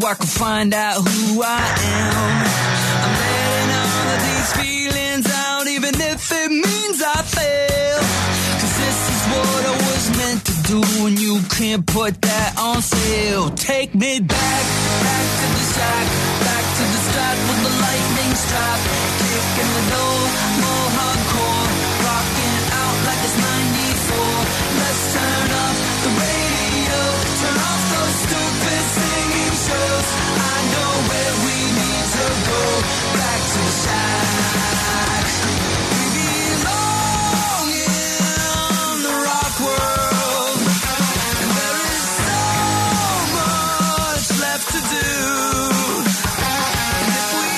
I can find out who I am. I'm letting all of these feelings out, even if it means I fail. 'Cause this is what I was meant to do, and you can't put that on sale. Take me back, back to the shack, back to the start with the lightning strap. Kicking the door, more hardcore, rocking out like it's 94. Let's turn up the radio, turn off those stupid singing shows. I know where we need to go, back to the shack. We belong in the rock world, and there is so much left to do. And if we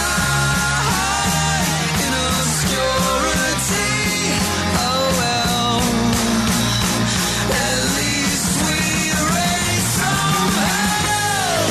die in obscurity, oh well, at least we raise some hell.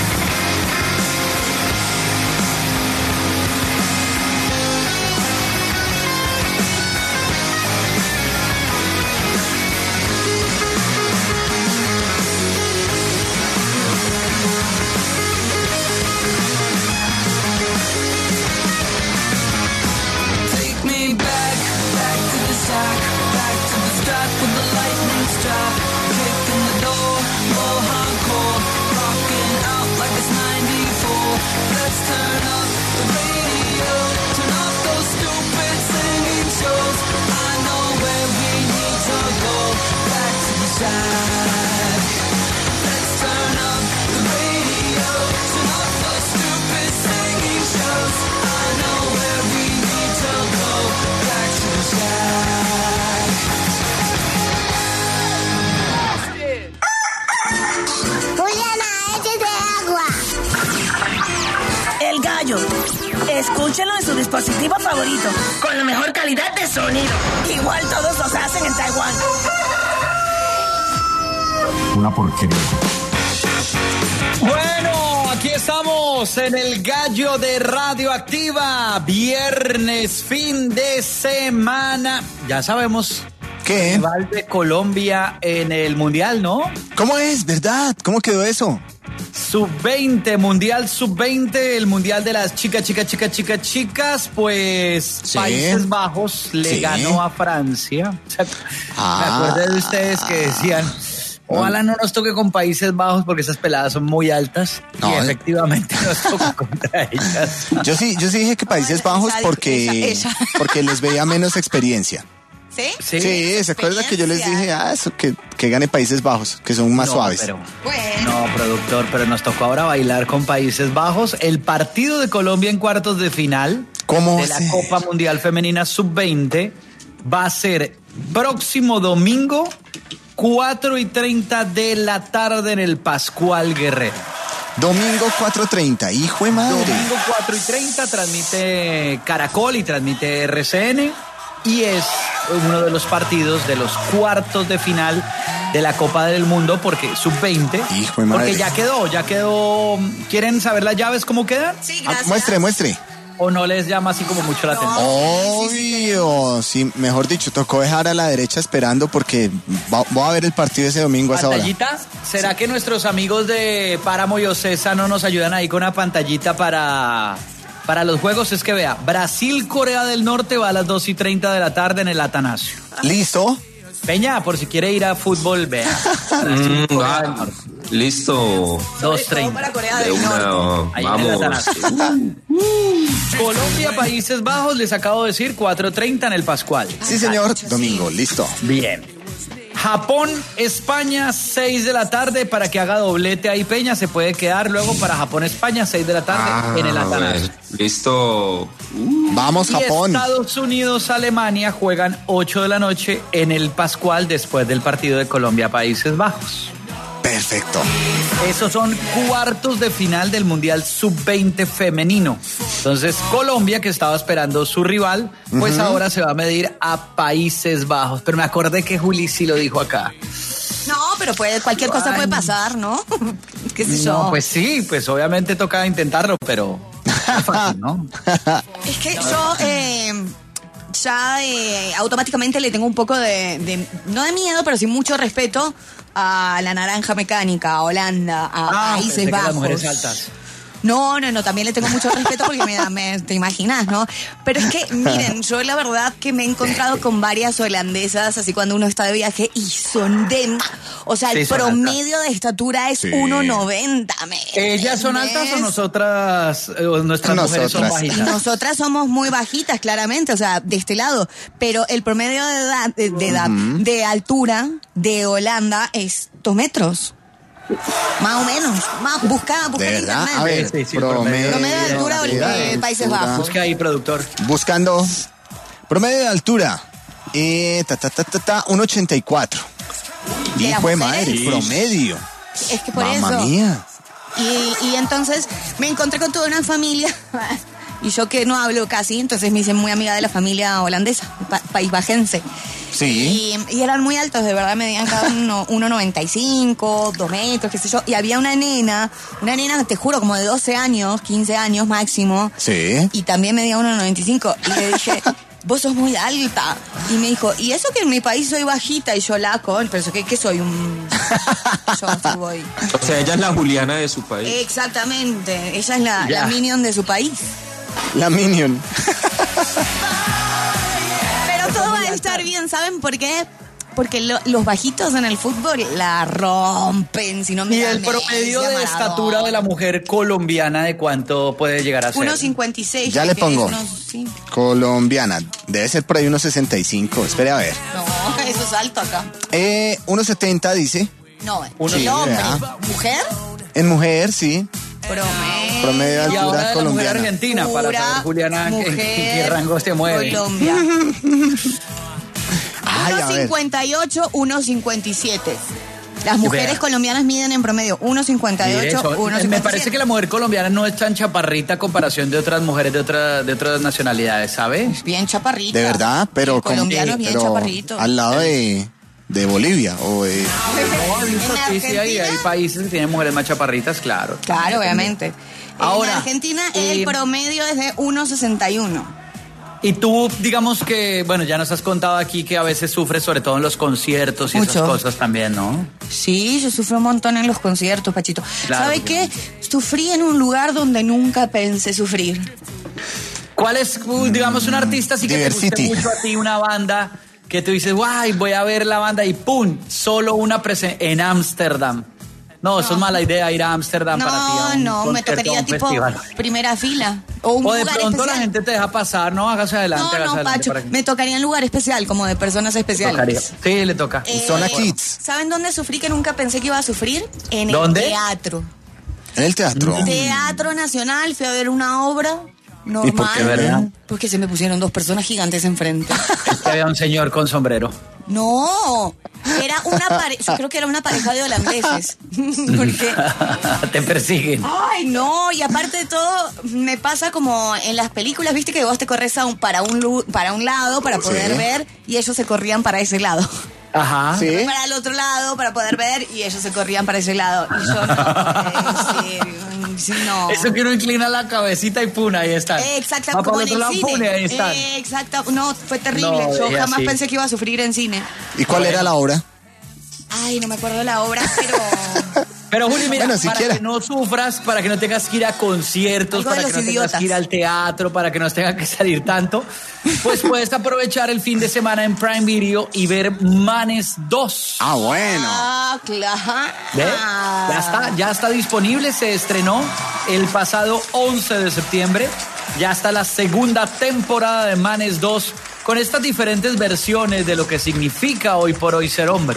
Take me back, back to the shack, back to the start with the lightning strap. Kicking the door, more hardcore, rocking out like it's 94. Let's turn up the radio, turn off those stupid singing shows. I know where we need to go, back to the shack. Let's turn up the radio, turn off those stupid singing shows. I know where we need to go, back to the shack. Juliana, échate agua. El Gallo. Escúchenlo en su dispositivo favorito, con la mejor calidad de sonido. Igual todos los hacen en Taiwán. Una porquería. Bueno, aquí estamos en el Gallo de Radioactiva. Viernes, fin de semana. Ya sabemos ¿Qué? rival de Colombia en el Mundial, ¿no? ¿Cómo es? ¿Verdad? ¿Cómo quedó eso? Sub-20, Mundial Sub-20, el Mundial de las chicas, pues Sí. Países Bajos le Sí. ganó a Francia. ¿Me acuerdan de ustedes que decían, ojalá no nos toque con Países Bajos porque esas peladas son muy altas? No. Y efectivamente nos tocó contra ellas. Yo sí dije que Países Bajos porque esa. porque les veía menos experiencia. ¿Sí? Sí, ¿se acuerda que yo les dije, eso, que gane Países Bajos, que son más No, suaves? pero- Bueno. No, productor, pero nos tocó ahora bailar con Países Bajos. El partido de Colombia en cuartos de final ¿Cómo de la se- Copa Mundial Femenina Sub-20 va a ser próximo domingo, 4:30 de la tarde en el Pascual Guerrero. Domingo 4:30, hijo de madre. Domingo 4:30 transmite Caracol y transmite RCN y es uno de los partidos de los cuartos de final de la Copa del Mundo porque Sub-20. Hijo de madre. Porque ya quedó. ¿Quieren saber las llaves cómo quedan? Sí, gracias. Muestre. ¿O no les llama así como mucho la atención? Obvio, sí, mejor dicho, tocó dejar a la derecha esperando porque voy a ver el partido ese domingo a esa hora. ¿Pantallita? ¿Será que nuestros amigos de Páramo y Ocesa no nos ayudan ahí con una pantallita para los juegos? Es que vea, Brasil-Corea del Norte va a las 2:30 de la tarde en el Atanasio. ¿Listo? Peña, por si quiere ir a fútbol, vea. Brasil-Corea del Norte. Listo. 2:30. Para Corea De del una, Norte. Ahí en el vamos. Atanasio. Colombia, Países Bajos, les acabo de decir, 4:30 en el Pascual. Sí, señor. Domingo, listo. Bien. Japón, España, 6 de la tarde para que haga doblete ahí, Peña. Se puede quedar luego para Japón, España, 6 de la tarde en el Atanasio. bueno. Listo. Vamos, Y Japón. Estados Unidos, Alemania juegan 8 de la noche en el Pascual después del partido de Colombia, Países Bajos. Perfecto. Esos son cuartos de final del Mundial Sub-20 femenino. Entonces, Colombia, que estaba esperando su rival, pues ahora se va a medir a Países Bajos. Pero me acordé que Juli sí lo dijo acá. No, pero cualquier cosa Ay. puede pasar, ¿no? ¿Qué sé No, yo? pues sí, pues obviamente toca intentarlo, pero no es fácil, ¿no? Es que yo ya automáticamente le tengo un poco de no de miedo, pero sí mucho respeto a la naranja mecánica, a Holanda, a Países pensé que Bajos. las mujeres altas. No, también le tengo mucho respeto porque te imaginas, ¿no? Pero es que, miren, yo la verdad que me he encontrado con varias holandesas, así cuando uno está de viaje, y son o sea, el Sí, son promedio de estatura es 1,90. ¿Ellas son altas o nosotras, nuestras mujeres son Nosotras. Y bajitas? nosotras somos muy bajitas, claramente, o sea, de este lado. Pero el promedio de altura de Holanda es 2 metros. Más o menos. Busca ¿De en verdad? internet. A ver, Sí, promedio Promedio de altura de Países Bajos. Busca ahí, productor. Buscando promedio de altura. 1,84. ¿De las Hijo de mujeres? madre, promedio. Es que por Mamma eso. mía. Y entonces me encontré con toda una familia. Y yo que no hablo casi, entonces me hice muy amiga de la familia holandesa, paisbajense. Sí. Y eran muy altos, de verdad, medían cada uno 1,95, 2 metros, qué sé yo. Y había una nena, te juro, como de 12 años, 15 años máximo. Sí. Y también medía 1,95. Y le dije, vos sos muy alta. Y me dijo, ¿y eso que en mi país soy bajita? Y yo pero eso que soy yo así voy. O sea, ella es la Juliana de su país. Exactamente, ella es Ya. la minion de su país. La Minion. Pero todo va a estar bien, ¿saben por qué? Porque los bajitos en el fútbol la rompen, si no ¿Y me el promedio de estatura de la mujer colombiana de cuánto puede llegar a ser? 1,56. Ya le que es pongo. sí. Colombiana. Debe ser por ahí 1,65. Espere a ver. No, eso es alto acá. 1,70 dice. No, Sí, el hombre. ¿verdad? ¿Mujer? En mujer, sí. Promedio Promedio de Y ahora altura de la mujer colombiana. argentina, para saber, Juliana, en qué rango se mueve. Colombia. Ay, a ver. 1,58, 1,57. Las mujeres Vea. colombianas miden en promedio Mire 1,58, eso. 1,57. Me parece que la mujer colombiana no es tan chaparrita a comparación de otras mujeres de otras nacionalidades, ¿sabe? Bien chaparrita. De verdad, pero, El colombiano es bien pero chaparrito. al lado de Bolivia o de... No, he visto, En sí, sí, hay Argentina- países que tienen mujeres más chaparritas, claro. Claro, obviamente. Ahora, en Argentina el promedio es de 1,61. Y tú, digamos que, bueno, ya nos has contado aquí que a veces sufres, sobre todo en los conciertos y esas Mucho. cosas también, ¿no? Sí, yo sufrí un montón en los conciertos, Pachito. Claro, ¿Sabe porque qué? Sufrí en un lugar donde nunca pensé sufrir. ¿Cuál es, digamos, un artista así que te guste Diversity. mucho a ti, una banda que tú dices, guay, voy a ver la banda y ¡pum! Solo una presencia en Ámsterdam. No, eso es mala idea ir a Ámsterdam para ti. a un No, me concierto, a tocaría un tipo festival. primera fila. O un O de lugar pronto especial. la gente te deja pasar, no, hágase adelante, hágase No, adelante. Pacho, para que- me tocaría en lugar especial, como de personas especiales. Tocaría. Sí, le toca. Zona Kids. ¿Saben dónde sufrí que nunca pensé que iba a sufrir? En el ¿Dónde? teatro. En el teatro. Teatro Nacional, fui a ver una obra normal. ¿Y por qué, verdad? Porque se me pusieron 2 personas gigantes enfrente. Es que había un señor con sombrero. No, era una pareja, yo creo que era una pareja de holandeses. Porque, Te persiguen. ay no, y aparte de todo, me pasa como en las películas, viste que vos te corres para un lado para poder Sí. ver y ellos se corrían para ese lado. Ajá. Sí. Para el otro lado para poder ver y ellos se corrían para ese lado. Y yo no, en serio, sí, no. Eso que uno inclina la cabecita y pum, ahí están. Exacto, Va como para en otro el lado, cine. pum, y ahí están. Exacto, no, fue terrible. No, Yo y jamás así. pensé que iba a sufrir en cine. ¿Y cuál era la obra? Ay, no me acuerdo la obra, pero Pero Juli, mira, Bueno, para siquiera. que no sufras, para que no tengas que ir a conciertos, Algo de para que los no tengas idiotas. que ir al teatro, para que no tengas que salir tanto, pues puedes aprovechar el fin de semana en Prime Video y ver Manes 2. Ah, bueno. ah, claro. ¿Ve? Ya está disponible, se estrenó el pasado 11 de septiembre. Ya está la segunda temporada de Manes 2 con estas diferentes versiones de lo que significa hoy por hoy ser hombre.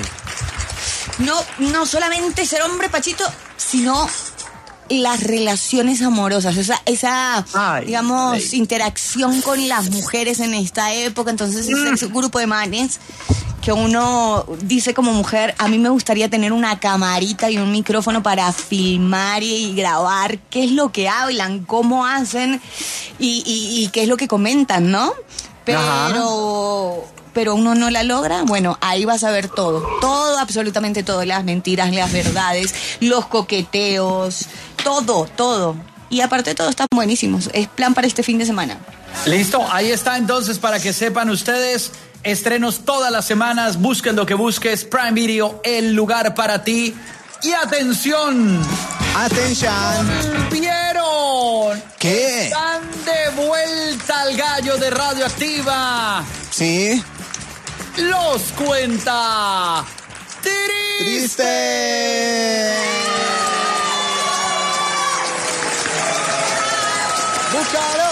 No solamente ser hombre, Pachito, sino las relaciones amorosas, esa Ay, digamos, ley. interacción con las mujeres en esta época. Entonces, ese grupo de manes que uno dice como mujer, a mí me gustaría tener una camarita y un micrófono para filmar y grabar qué es lo que hablan, cómo hacen y qué es lo que comentan, ¿no? Pero uno no la logra, bueno, ahí vas a ver todo, absolutamente todo, las mentiras, las verdades, los coqueteos, todo. Y aparte de todo, están buenísimos, es plan para este fin de semana. Listo, ahí está entonces para que sepan ustedes estrenos todas las semanas. Busquen lo que busques. Prime Video, el lugar para ti. Y atención. Atención. ¿Vieron? ¿Qué? Están de vuelta al gallo de Radioactiva. Sí. Los cuenta Triste. Búscalo.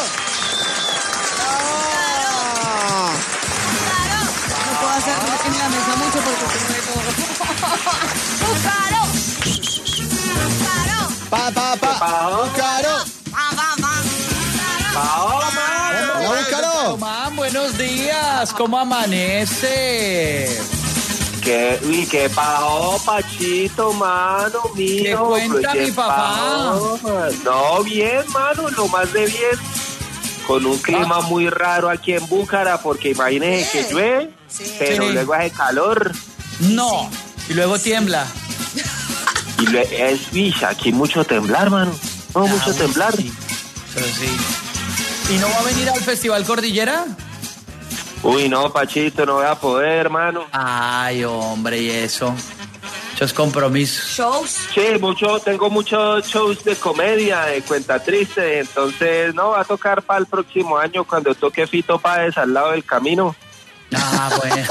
No puedo hacer en la mesa mucho porque tengo todo. ¡Búscalo! Búscalo. Hola, búscalo. Man, buenos días. ¿Cómo amanece? ¿Qué pasó, Pachito, mano, mío? ¿Qué cuenta mi papá? No, bien, mano, lo más de bien. Con un clima muy raro aquí en Búcara, porque imagínese que llueve, pero Sí. luego hace calor. No. Y luego tiembla. Y aquí mucho temblar, mano. No, mucho temblar. Sí. Pero sí. ¿Y no va a venir al Festival Cordillera? Uy, no, Pachito, no voy a poder, mano. Ay, hombre, y eso. Muchos compromisos. Shows. Sí, tengo muchos shows de comedia, de cuenta triste, entonces no, va a tocar para el próximo año cuando toque Fito Páez al lado del camino. Ah, bueno.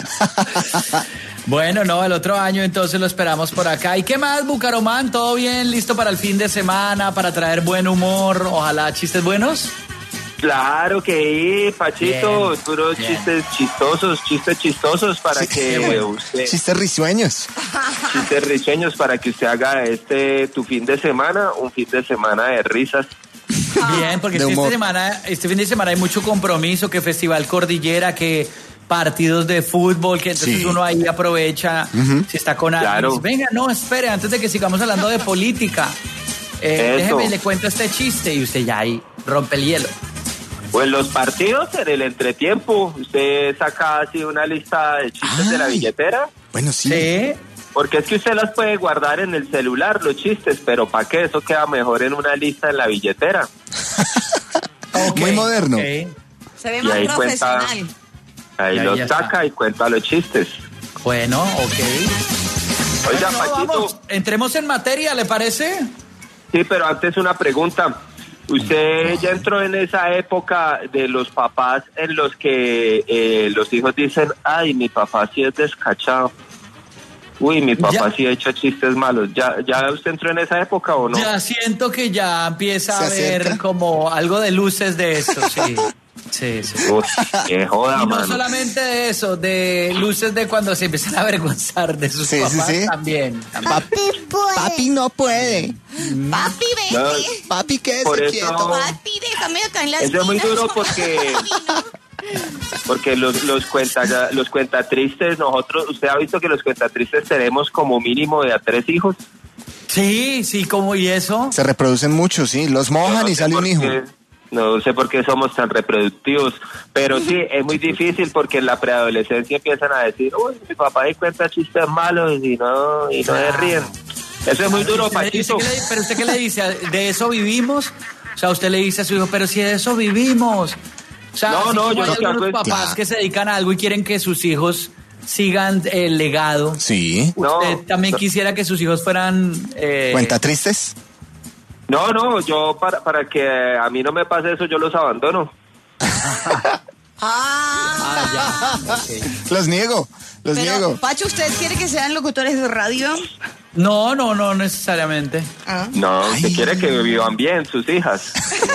Bueno, no, el otro año entonces lo esperamos por acá. ¿Y qué más, Bucaramanga? ¿Todo bien? ¿Listo para el fin de semana? ¿Para traer buen humor? Ojalá chistes buenos. Claro que sí, Pachito, Bien, puros bien. chistes chistosos para Sí, que usted, Chistes risueños. chistes risueños para que usted haga tu fin de semana, un fin de semana de risas. Bien, porque De humor. este fin de semana hay mucho compromiso, que Festival Cordillera, que partidos de fútbol, que entonces Sí. uno ahí aprovecha, si está con alguien. Claro. Dice, venga, no, espere, antes de que sigamos hablando de política, Eso. déjeme, le cuento este chiste y usted ya ahí rompe el hielo. Pues los partidos en el entretiempo, usted saca así una lista de chistes de la Ay. billetera, Bueno, sí. Sí. porque es que usted las puede guardar en el celular, los chistes, pero ¿para qué? Eso queda mejor en una lista en la billetera. Ok, Muy moderno. ok. Se ve Y más ahí cuenta- profesional. Ahí Ahí los ya saca está. y cuenta los chistes. Bueno, ok. Oiga, Bueno, Pachito. vamos, entremos en materia, ¿le parece? Sí, pero antes una pregunta. ¿Usted ya entró en esa época de los papás en los que los hijos dicen, ay, mi papá sí es descachado? Uy, mi papá Ya. sí ha hecho chistes malos. ¿Ya usted entró en esa época o no? Ya siento que ya empieza a ¿Se haber acerca? como algo de luces de esto, sí. Sí. Uy, qué joda, Y no mano. solamente de eso, de luces de cuando se empiezan a avergonzar de sus Sí, sí, papás sí. también. Papi no puede. Papi, No, vete. Papi, quédese Por eso- quieto. Papi, déjame acá en las Eso es muy minas. duro porque los cuenta tristes, nosotros, usted ha visto que los cuenta tristes tenemos como mínimo de a 3 hijos. Sí, como y eso. Se reproducen mucho, sí. Los mojan No y sé sale un por hijo. qué- No sé por qué somos tan reproductivos, pero sí, es muy difícil porque en la preadolescencia empiezan a decir, uy, mi papá ahí cuenta chistes malos y no se ríen. Eso es muy duro, Pachito. Pero usted qué le dice, ¿de eso vivimos? O sea, usted le dice a su hijo, pero si de eso vivimos. O sea, No, así no, como yo hay lo que hago algunos es- papás Claro. que se dedican a algo y quieren que sus hijos sigan el legado. Sí. No, ¿Usted también no. quisiera que sus hijos fueran... ¿Cuenta tristes? No, yo para que a mí no me pase eso, yo los abandono. ya. Ok. Los niego. Los Pero, niego. Pacho, ¿usted quiere que sean locutores de radio? No necesariamente. Ah. No, usted quiere que vivan bien sus hijas.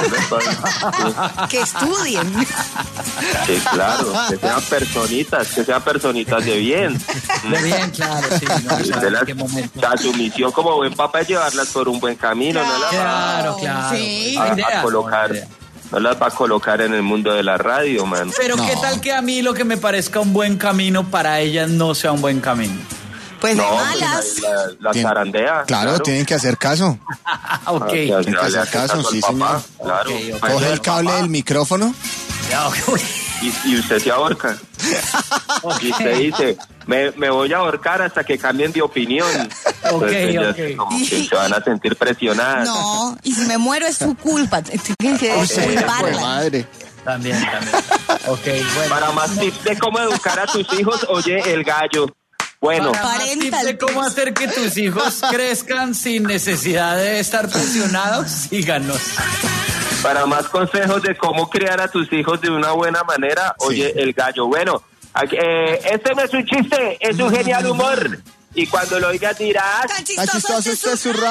Que estudien. Sí, claro, que sean personitas de bien. De bien, claro, sí. No, Usted sabe en las- qué momento. o sea, su misión como buen papá es llevarlas por un buen camino, no las va Claro. Sí. La idea, a colocar, la idea. no las va a colocar en el mundo de la radio, man. Pero qué No. tal que a mí lo que me parezca un buen camino para ellas no sea un buen camino. Pues de No, malas. la Tien- zarandea. Claro, tienen que hacer caso. Ok. Ah, Tienen que le hacer hace caso, al sí, papá, señor. claro. Ok, ok. Para eso Coge es el cable papá. del micrófono. Ya, ok. Y usted se ahorca. Y usted dice, me voy a ahorcar hasta que cambien de opinión. Entonces, ellas ok. como que se van a sentir presionadas. No, y si me muero es su culpa. Tienes que Uy, sí, culparla. fue madre. También. Ok, bueno. Para más tips de cómo educar a tus hijos, oye el gallo. Bueno, Para más tips de cómo hacer que tus hijos crezcan sin necesidad de estar presionados, síganos. para más consejos de cómo criar a tus hijos de una buena manera, oye el gallo. Bueno, este no es un chiste, es un genial humor. Y cuando lo oigas dirás... Tan Está chistoso este zurrán.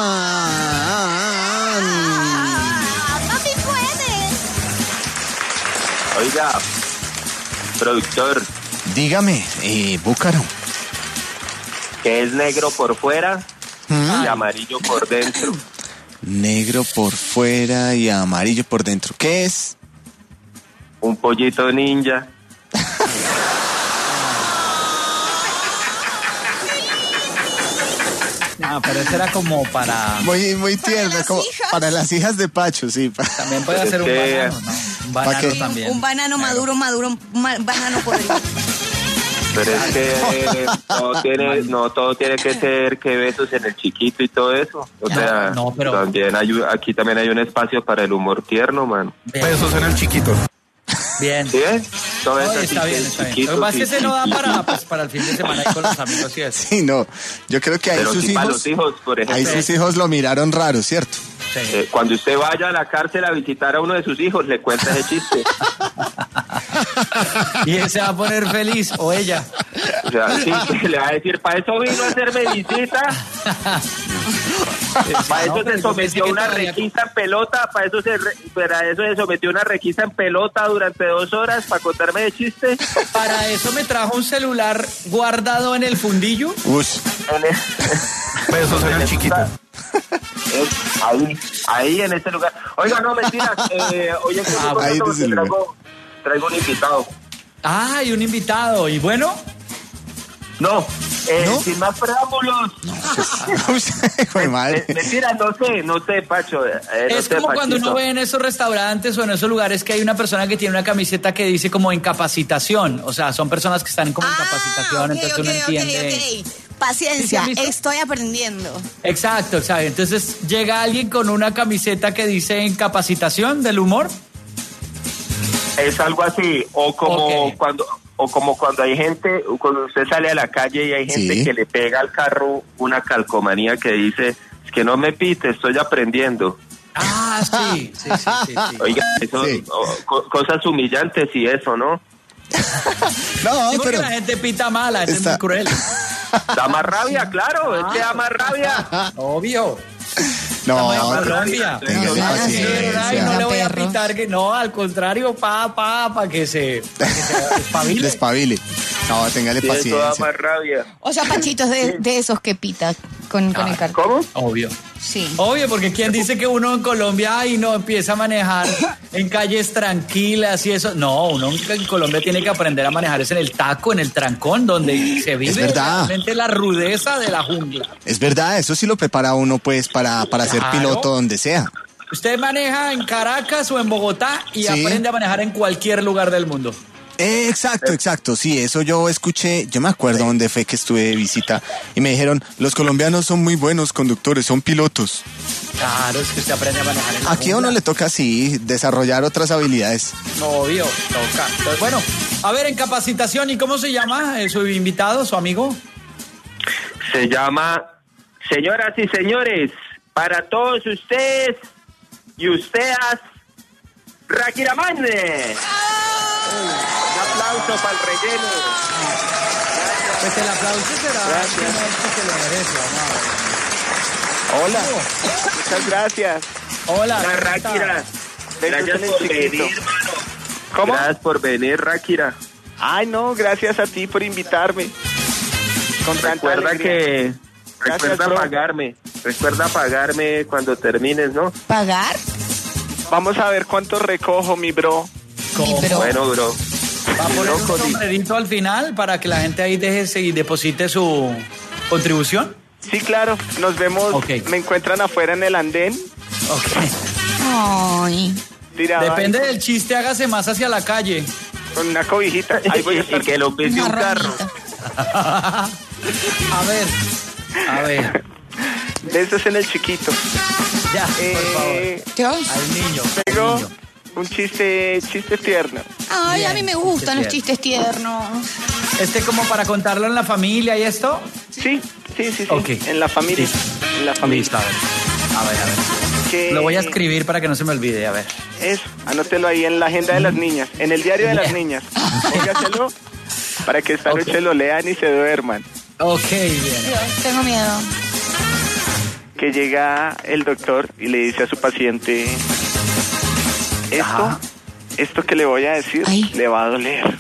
Papi puede. Oiga, productor, Dígame, Búcaro. que es negro por fuera y amarillo por dentro. Negro por fuera y amarillo por dentro. ¿Qué es? Un pollito ninja. No, pero eso era como para... Muy tierno, las como hijas. para las hijas de Pacho, sí. También puede ser un que- banano, ¿no? Un banano qué? también. Un banano maduro, un banano podrido. Pero es que todo tiene que ser que besos en el chiquito y todo eso. O sea, no, pero- también aquí también hay un espacio para el humor tierno, mano. Besos en el chiquito. Bien. ¿Sí ves? Todo No, eso así está que bien, está bien. chiquito, Lo que pasa es que sí, se no da sí, para el fin de semana ahí con los amigos y eso. Sí, no. Yo creo que ahí Pero sus sí para hijos, los hijos, por ejemplo. ahí sus hijos lo miraron raro, ¿cierto? Sí. Cuando usted vaya a la cárcel a visitar a uno de sus hijos, le cuenta ese chiste. Y él se va a poner feliz, o ella. O sea, sí, le va a decir, para eso vino a hacerme visita. Para eso se sometió a una requisa en pelota, para eso se sometió a una requisa en pelota durante 2 horas para contarme de chiste. Para eso me trajo un celular guardado en el fundillo. Ush. Besos en el chiquito. Ahí en ese lugar. Oiga, no, mentiras. Oye, ahí en ese lugar. traigo un invitado. Ah, y un invitado. ¿Y bueno? No, ¿No? sin más preámbulos. Hijo de madre. Mentira, no sé, Pacho. no Es sé, como cuando Pachito. uno ve en esos restaurantes o en esos lugares que hay una persona que tiene una camiseta que dice como incapacitación. O sea, son personas que están como en capacitación, entonces uno entiende. Paciencia, ¿Sí, has visto? estoy aprendiendo. Exacto, exacto. Entonces llega alguien con una camiseta que dice incapacitación del humor. Es algo así, o como Ok. cuando hay gente, cuando usted sale a la calle y hay gente Sí. que le pega al carro una calcomanía que dice, es que no me pite, estoy aprendiendo. Ah, sí, sí. Oiga, eso, Sí. cosas humillantes y eso, ¿no? No, Sí, porque pero la gente pita mala, es Está- muy cruel. Da más rabia, claro, es que da más rabia. Obvio. no, Estamos en Colombia. téngale No, paciencia. Ay, no le voy a Perro. pitar que no, al contrario, para que se espabile. Despabile. No, téngale Sí, eso da paciencia. más rabia. O sea, Pachito es de esos que pita con el cartón. ¿Cómo? Obvio. Sí. Obvio, porque ¿quién dice que uno en Colombia ay, no empieza a manejar en calles tranquilas y eso? No, uno en Colombia tiene que aprender a manejar es en el taco, en el trancón, donde se vive verdad. realmente la rudeza de la jungla. Es verdad, eso sí lo prepara uno pues para ser Claro. piloto donde sea. Usted maneja en Caracas o en Bogotá y Sí. aprende a manejar en cualquier lugar del mundo. Exacto, sí, eso yo escuché, yo me acuerdo dónde fue que estuve de visita y me dijeron, los colombianos son muy buenos conductores, son pilotos. Claro, es que usted aprende a manejar en la Aquí a uno jungla. le toca así desarrollar otras habilidades. Obvio, toca. Entonces, bueno, a ver, en capacitación, ¿y cómo se llama su invitado, su amigo? Se llama, señoras y señores, para todos ustedes y ustedes, Rakiramane. Un aplauso para el relleno. Pues el aplauso será Gracias. que se lo merece, vamos a ver. Hola, muchas gracias. Hola, La ¿cómo Ráquira. está? Gracias en el por chiquito. venir, hermano. ¿Cómo? Gracias por venir, Ráquira. Ay, no, gracias a ti por invitarme. Con tanta Recuerda alegría. que... Gracias, Recuerda bro. pagarme. Recuerda pagarme cuando termines, ¿no? ¿Pagar? Vamos a ver cuánto recojo, mi bro. ¿Cómo? Pero- Bueno, bro. Va a poner un Brócoli. sombrerito al final para que la gente ahí deje y deposite su contribución. Sí, claro, nos vemos. Ok. Me encuentran afuera en el andén. Ok. Ay. Tirado Depende ahí del chiste, hágase más hacia la calle. con una cobijita. Ahí voy a Y estar. que lo pise un Una carro. ramita. A ver, Besos en el chiquito. ya, por favor. Eh, Dios. Al niño. Tengo al niño. un chiste tierno. Ay, Bien, a mí me gustan los chistes tiernos. Como para contarlo en la familia y esto. Sí. Ok. En la familia. Listo. En la familia. Listo, a ver. Que- Lo voy a escribir para que no se me olvide, a ver. Eso, anótelo ahí en la agenda de las niñas, en el diario de las niñas. Póngaselo para que esta noche lo lean y se duerman. Ok, bien. Dios, tengo miedo. Que llega el doctor y le dice a su paciente, esto que le voy a decir le va a doler.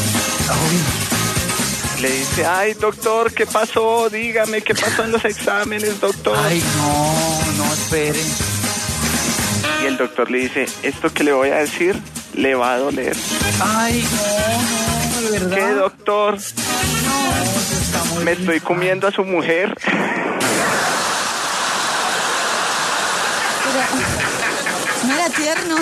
Le dice, ay doctor, ¿qué pasó? Dígame, ¿qué pasó en los exámenes, doctor? Ay, no, espere. Y el doctor le dice, esto que le voy a decir le va a doler. Ay, no, de verdad. ¿Qué, doctor? No, eso está muy Me bien. estoy comiendo a su mujer. No era tierno.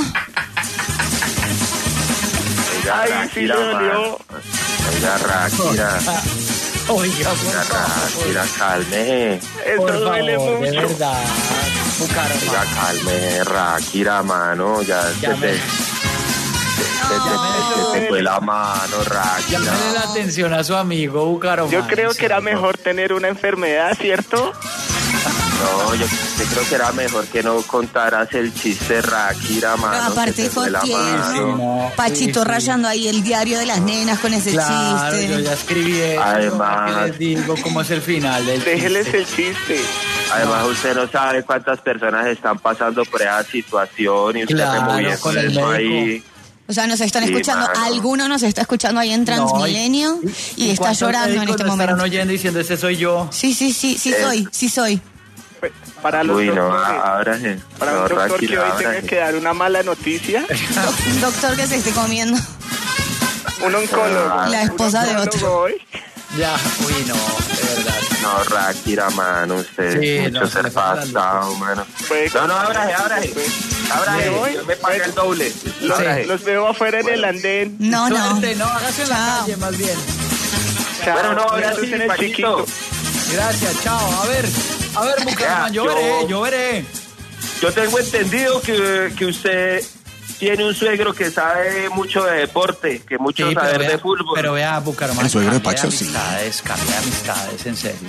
Oiga, Ay, sí le dolió. Oiga, Ráquira. Oiga, por Oiga, favor. Ráquira, calme. Esto Por duele favor, de mucho. verdad. Bucaramanga. Oiga, calme, Ráquira, mano. Ya Ya me- se te fue la mano, Ráquira. Llámele la atención a su amigo Bucaramanga. Yo creo que era mejor tener una enfermedad, ¿cierto? No, yo creo que era mejor que no contaras el chiste, Ráquira, mano. Pero aparte que te dijo fue la mano. tierno. no, Pachito sí, sí. rayando ahí el diario de las nenas con ese Claro, chiste. yo ya escribí eso. Además- ¿qué les digo cómo es el final del Déjeles chiste? el chiste. Además, usted no sabe cuántas personas están pasando por esa situación y usted Claro, removiendo con el eso médico. ahí. O sea, nos están Sí, escuchando, mano. alguno nos está escuchando ahí en Transmilenio y está cuántos llorando en médicos este me estarán momento. oyendo diciendo, ese soy yo. Sí soy. Para los Uy, no, doctores. ahora sí. Para un No, doctor que Ráquira, hoy ahora tenga sí. que dar una mala noticia, Un doctor que se esté comiendo. un oncólogo. La esposa un de oncólogo otro. hoy. Ya, uy, no, de verdad. No, Ráquira, mano, usted Sí, es no, mucho se le ser fue la pasado, mano. Puede- No, ábrase. Me voy. Yo me pagué el doble. Los, Ábrase. los veo afuera en el andén. No. Suerte, no, hágase en la Chao. calle más bien. Chao. Bueno, no, ahora Besos sí, en el Pachito. chiquito. Gracias, chao. A ver, Bucaramanga, Ya, yo veré. Yo tengo entendido que usted tiene un suegro que sabe mucho de deporte, que mucho Sí, saber de fútbol. pero vea, Bucaramanga. El suegro de cambie Pacho, sí. Cambia amistades, en serio.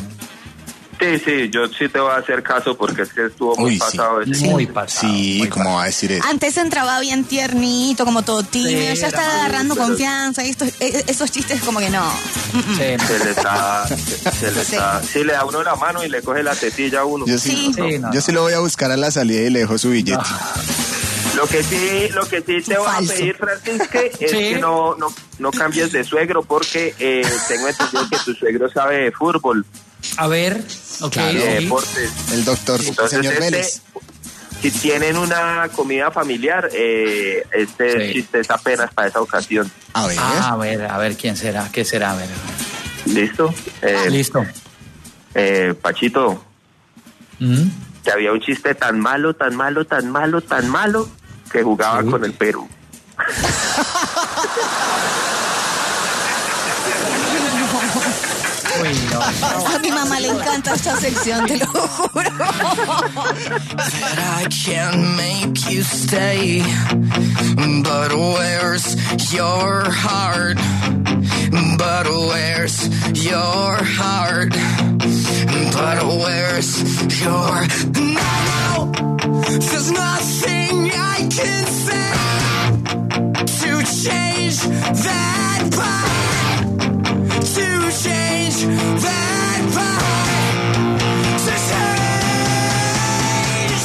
Sí, yo sí te voy a hacer caso porque es que estuvo muy Uy, sí. pasado ese. Muy pasado. Sí, muy ¿cómo va a decir eso? Antes entraba bien tiernito, como todo tímido, Sí, ya está era agarrando pero- confianza. Y esos chistes como que no. Sí, no. Sí, le da a uno la mano y le coge la tetilla a uno. Yo sí, Sí, no, yo sí lo voy a buscar a la salida y le dejo su billete. Lo que sí te voy a Falso. pedir, Francisque, es Sí. que no cambies de suegro porque tengo entendido que tu suegro sabe de fútbol, A ver, ok. Claro. de sí. deportes. El doctor, Entonces, señor Vélez. si tienen una comida familiar, Sí. chiste es apenas para esa ocasión. A ver. A ver, ¿quién será? ¿Qué será? A ver. ¿Listo? Listo. Pachito, ¿Mm? que había un chiste tan malo, que jugaba Sí. con el Perú. Uy, no. A mi mamá le encanta esta sección, te lo juro. That I can make you stay, but where's your heart? But where's your heart? But where's your... No, there's nothing I can say to change that part, to change that part, to change.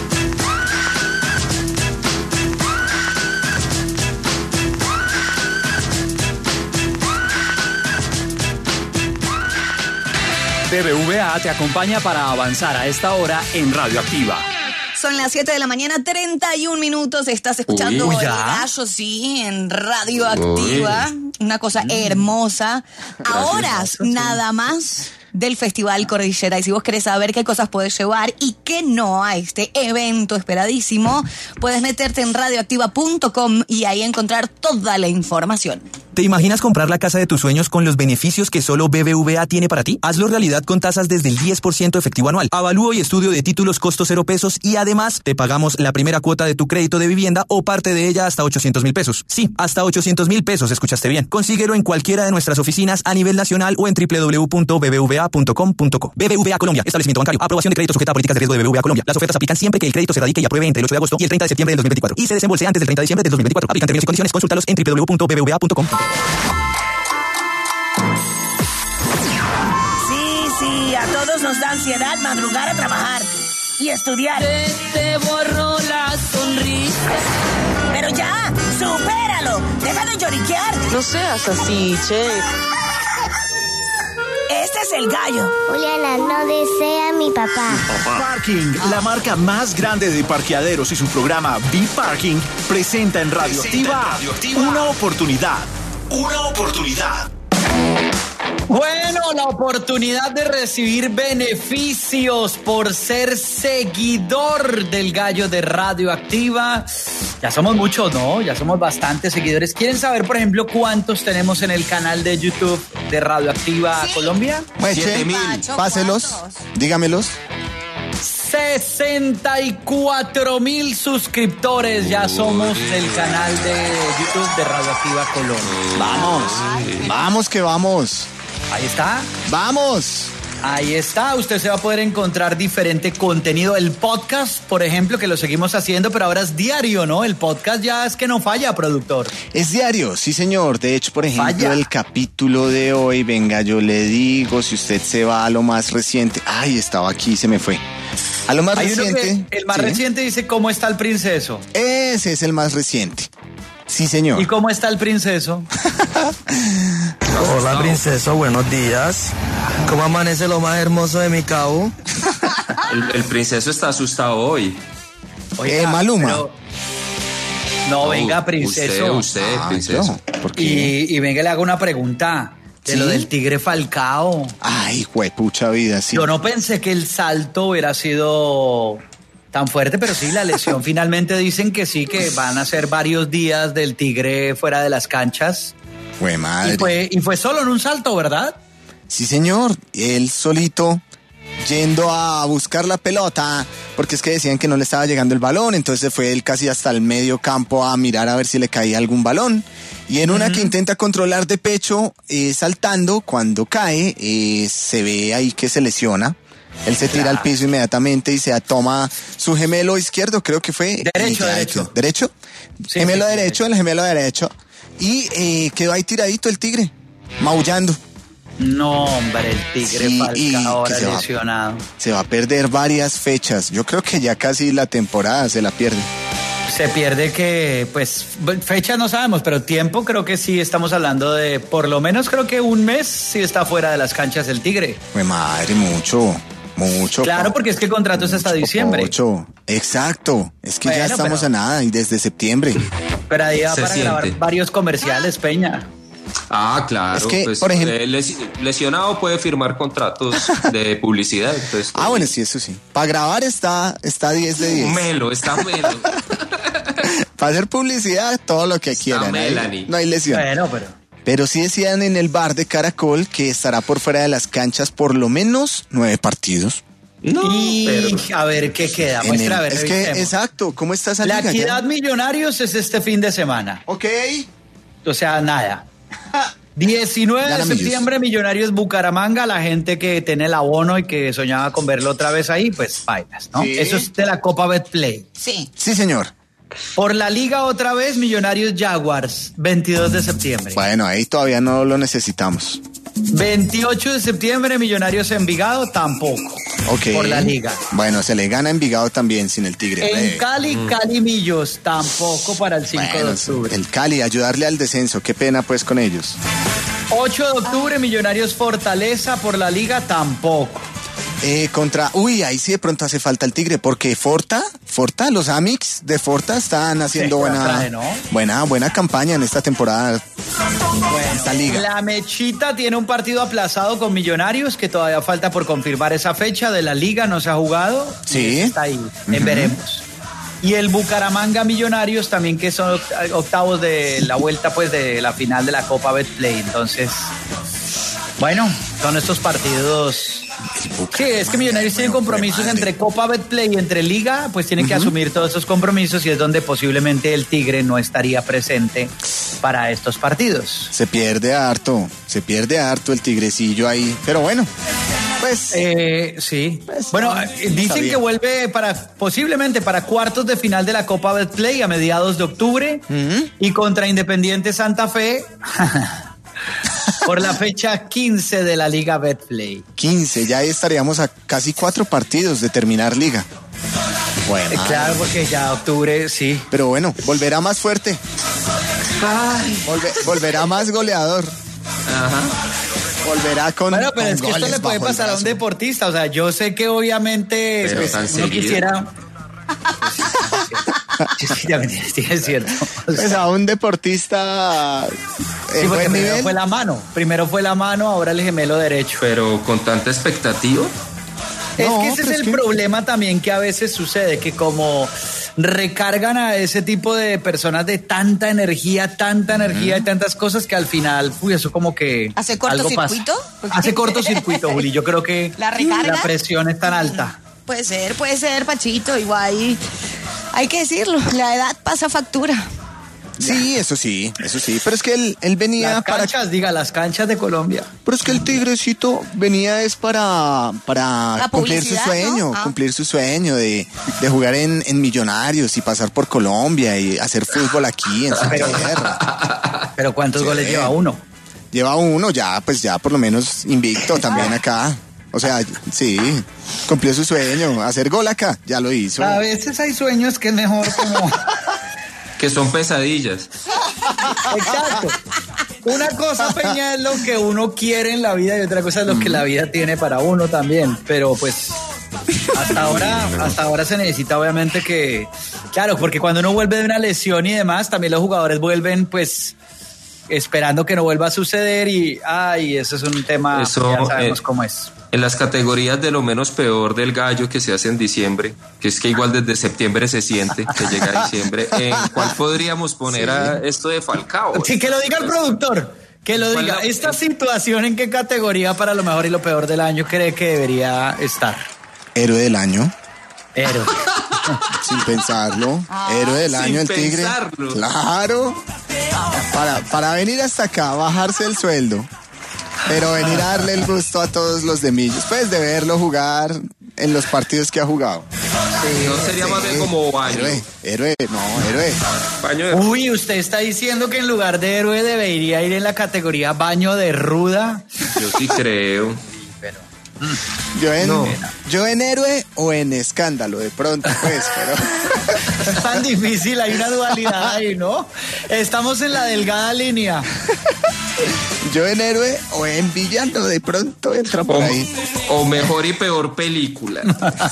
BBVA te acompaña para avanzar a esta hora en Radioactiva. Son las 7 de la mañana, 31 minutos. Estás escuchando Uy, El ¿ya? Gallo, sí, en Radioactiva. Una cosa hermosa. A horas nada más del Festival Cordillera. Y si vos querés saber qué cosas puedes llevar y qué no a este evento esperadísimo, puedes meterte en radioactiva.com y ahí encontrar toda la información. ¿Te imaginas comprar la casa de tus sueños con los beneficios que solo BBVA tiene para ti? Hazlo realidad con tasas desde el 10% efectivo anual, avalúo y estudio de títulos costo 0 pesos y además te pagamos la primera cuota de tu crédito de vivienda o parte de ella hasta 800,000 pesos. Sí, hasta 800,000 pesos, escuchaste bien. Consíguelo en cualquiera de nuestras oficinas a nivel nacional o en www.bbva.com.co. BBVA Colombia, establecimiento bancario, aprobación de crédito sujeta a políticas de riesgo de BBVA Colombia. Las ofertas aplican siempre que el crédito se radique y apruebe entre el 8 de agosto y el 30 de septiembre del 2024 y se desembolse antes del 30 de diciembre del 2024. Aplican términos y condiciones, consúltalos en www.bbva.com. Sí, a todos nos da ansiedad madrugar a trabajar y estudiar. Te borró la sonrisa. Pero ya, supéralo. Deja de lloriquear. No seas así, che. Este es El Gallo. Juliana, no desea a mi papá. Parking, la marca más grande de parqueaderos y su programa B-Parking presenta en Radioactiva una oportunidad. Una oportunidad. Bueno, la oportunidad de recibir beneficios por ser seguidor del Gallo de Radioactiva. Ya somos muchos, ¿no? Ya somos bastantes seguidores. ¿Quieren saber, por ejemplo, cuántos tenemos en el canal de YouTube de Radioactiva Colombia? Mueche, páselos, dígamelos. 64,000 suscriptores ya somos del canal de YouTube de Radioactiva Colombia. Vamos que vamos. Ahí está. ¡Vamos! Ahí está, usted se va a poder encontrar diferente contenido. El podcast, por ejemplo, que lo seguimos haciendo, pero ahora es diario, ¿no? El podcast ya es que no falla, productor. Es diario, sí señor. De hecho, por ejemplo, Falla. el capítulo de hoy, venga, yo le digo, si usted se va a lo más reciente. Ay, estaba aquí, se me fue. A lo más Hay uno reciente. que, el más sí. reciente dice, ¿cómo está el princeso? Ese es el más reciente. Sí, señor. ¿Y cómo está el princeso? Hola, princeso, buenos días. ¿Cómo amanece lo más hermoso de mi cabo? El princeso está asustado hoy. Oiga, Maluma. pero- No, venga, princeso. Usted, princeso. No, ¿por qué? Y venga, le hago una pregunta. De ¿Sí? lo del tigre Falcao. Ay, juepucha vida, sí. Yo no pensé que el salto hubiera sido tan fuerte, pero sí, la lesión finalmente dicen que sí, que van a ser varios días del tigre fuera de las canchas. Jue madre. Y fue solo en un salto, ¿verdad? Sí, señor. Él solito yendo a buscar la pelota, porque es que decían que no le estaba llegando el balón, entonces fue él casi hasta el medio campo a mirar a ver si le caía algún balón. Y en una que intenta controlar de pecho, saltando, cuando cae, se ve ahí que se lesiona. Él se tira al piso inmediatamente y se toma su gemelo izquierdo, creo que fue. Derecho, y ya derecho. ¿Derecho? Sí, gemelo sí, sí, derecho, sí. el gemelo derecho. Y quedó ahí tiradito el tigre, maullando. No, hombre, el tigre Sí, y Falcao ahora que se va- lesionado. Se va a perder varias fechas. Yo creo que ya casi la temporada se la pierde. Se pierde que, pues, fecha no sabemos, pero tiempo creo que sí estamos hablando de, por lo menos creo que un mes sí está fuera de las canchas el tigre. Pues madre, mucho. Claro, porque es que el contrato es hasta diciembre. Mucho. Exacto. Es que ya Bueno, estamos pero- a nada y desde septiembre. Pero ahí va Se para siente. grabar varios comerciales, Peña. Ah, claro. Es que, pues, por ejemplo- lesionado puede firmar contratos de publicidad. Entonces, Ah, bueno, sí, eso sí. Para grabar está 10 de 10. Melo, está Melo. Para hacer publicidad, todo lo que quieran. Ahí Melanie. no hay lesión. Bueno, Pero sí decían en el bar de Caracol que estará por fuera de las canchas por lo menos 9 partidos. Y a ver qué queda. En Muestra, el- a ver, es que, revisemos. exacto, ¿cómo está esa La liga ya? Equidad Millonarios es este fin de semana. Ok. O sea, nada. 19 de Gana Millos. septiembre, Millonarios Bucaramanga. La gente que tiene el abono y que soñaba con verlo otra vez ahí, pues bailas, ¿no? Sí. Eso es de la Copa Betplay. Sí. Sí, señor. Por la Liga otra vez, Millonarios Jaguars, 22 de septiembre. Bueno, ahí todavía no lo necesitamos. 28 de septiembre, Millonarios Envigado, tampoco. Ok. Por la Liga. Bueno, se le gana a Envigado también sin el Tigre. En Cali, Cali Millos, tampoco para el 5 de Bueno, octubre. el Cali, ayudarle al descenso. Qué pena pues con ellos. 8 de octubre, Millonarios Fortaleza por la Liga, tampoco. Ahí sí de pronto hace falta el Tigre, porque Forta, los Amics de Forta están haciendo buena campaña en esta temporada. Esta liga. La Mechita tiene un partido aplazado con Millonarios, que todavía falta por confirmar esa fecha de la Liga, no se ha jugado. Sí. Está ahí, veremos. Y el Bucaramanga Millonarios también, que son octavos de la vuelta pues de la final de la Copa Betplay. Entonces, bueno, son estos partidos. Sí, es que Millonarios tienen compromisos entre Copa Betplay y entre Liga, pues tienen que asumir todos esos compromisos y es donde posiblemente el Tigre no estaría presente para estos partidos. Se pierde harto el Tigrecillo ahí, pero bueno. Pues sí. Bueno, dicen que vuelve posiblemente para cuartos de final de la Copa Betplay a mediados de octubre y contra Independiente Santa Fe por la fecha 15 de la Liga Betplay. 15, ya estaríamos a casi 4 partidos de terminar Liga. Bueno. Claro, porque ya octubre, sí. Pero bueno, volverá más fuerte. Volverá más goleador. Ajá. Volverá con. Bueno, pero es que esto le puede pasar a un deportista. O sea, yo sé que obviamente uno quisiera. Sí, es cierto. Pues a un deportista. Sí, porque primero fue la mano, ahora el gemelo derecho. Pero con tanta expectativa. Es que ese es el problema también que a veces sucede, que como recargan a ese tipo de personas de tanta energía y tantas cosas que al final, eso como que ¿hace cortocircuito? Hace cortocircuito, Juli. Yo creo que la recarga, la presión es tan alta. Puede ser, Pachito, igual hay que decirlo, la edad pasa factura. Sí, eso sí, pero es que él venía las canchas de Colombia. Pero es que el Tigrecito venía para cumplir su sueño, ¿no? cumplir su sueño de jugar en Millonarios y pasar por Colombia y hacer fútbol aquí en su tierra. Pero ¿cuántos goles lleva uno? Lleva uno, ya por lo menos invicto también acá. O sea, sí, cumplió su sueño, hacer gol acá, ya lo hizo. A veces hay sueños que es mejor como... que son pesadillas. Exacto. Una cosa, Peña, es lo que uno quiere en la vida y otra cosa es lo que la vida tiene para uno también. Pero pues hasta ahora se necesita obviamente que... Claro, porque cuando uno vuelve de una lesión y demás, también los jugadores vuelven pues esperando que no vuelva a suceder y eso es un tema que ya sabemos cómo es. En las categorías de lo menos peor del gallo que se hace en diciembre, que es que igual desde septiembre se siente que llega diciembre, ¿en cuál podríamos poner a esto de Falcao? Sí, que lo diga el productor, que lo diga. ¿Esta situación en qué categoría para lo mejor y lo peor del año cree que debería estar? Héroe del año. Héroe. Sin pensarlo. Héroe del año el Tigre. Pensarlo. Claro. Para venir hasta acá, bajarse el sueldo. Pero venir a darle el gusto a todos los de Millos, pues de verlo jugar en los partidos que ha jugado. Sí, no sería más bien como baño. Héroe. Baño de... Uy, usted está diciendo que en lugar de héroe debería ir en la categoría baño de ruda. Yo sí creo. Yo en héroe o en escándalo, de pronto, pues, pero... Es tan difícil, hay una dualidad ahí, ¿no? Estamos en la delgada línea. Yo en héroe o en villano, de pronto entra por ahí. O mejor y peor película.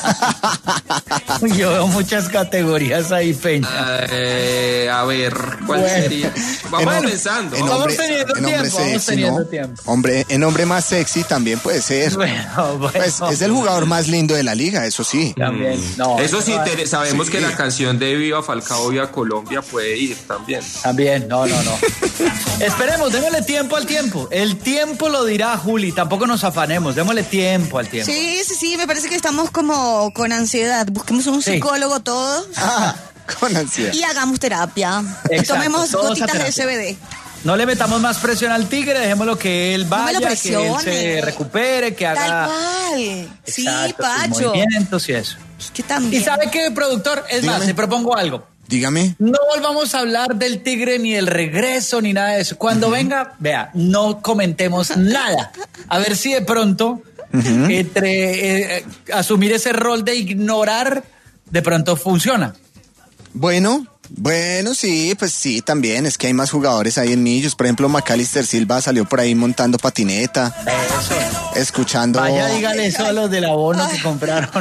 Yo veo muchas categorías ahí, Peña. A ver, ¿cuál sería? Vamos pensando. Vamos teniendo tiempo. Hombre, en hombre más sexy también puede ser. Bueno. Pues es el jugador más lindo de la liga, eso sí. También. Eso sí, sabemos que la canción de Viva Falcao, Viva Colombia puede ir también. También, no. Esperemos, démosle tiempo al tiempo. El tiempo lo dirá, Juli. Tampoco nos afanemos, démosle tiempo al tiempo. Sí, me parece que estamos como con ansiedad. Busquemos un psicólogo todos. Con ansiedad. Y hagamos terapia. Exacto, tomemos gotitas de CBD. No le metamos más presión al Tigre, dejémoslo que él vaya, que él se recupere, que haga... Tal cual. Sí, Pacho. Movimientos y eso. Que también. ¿Y sabe qué, productor? Más, le propongo algo. Dígame. No volvamos a hablar del Tigre ni del regreso ni nada de eso. Cuando venga, vea, no comentemos nada. A ver si de pronto asumir ese rol de ignorar de pronto funciona. Bueno, Bueno, sí, pues sí, también. Es que hay más jugadores ahí en Millos. Por ejemplo, Macalister Silva salió por ahí montando patineta. Eso. Escuchando... Vaya, dígale eso a los del abono que compraron.